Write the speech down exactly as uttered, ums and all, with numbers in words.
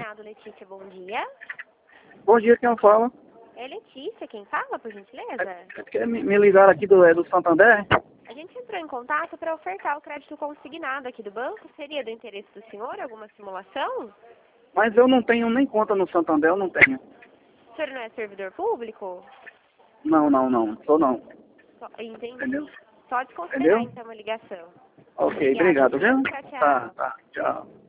consignado, Letícia, bom dia. Bom dia, quem fala? É Letícia, quem fala, por gentileza? É porque me, me ligaram aqui do, é do Santander? A gente entrou em contato para ofertar o crédito consignado aqui do banco. Seria do interesse do senhor alguma simulação? Mas eu não tenho nem conta no Santander, eu não tenho. O senhor não é servidor público? Não, não, não, sou não. Só, entendi. Entendeu? Só desconsiderar Entendeu? então a ligação. Ok, Obrigada, obrigado, viu? Tchau, tchau. Tá, tá, tchau.